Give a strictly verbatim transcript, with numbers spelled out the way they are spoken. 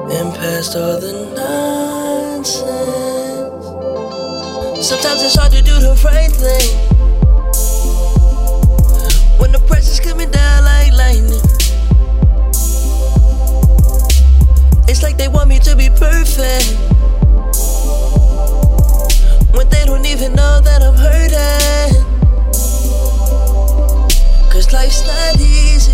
and past all the nonsense. Sometimes it's hard to do the right thing when the pressure's coming down like lightning. It's like they want me to be perfect when they don't even know that I'm hurting. Cause life's not easy.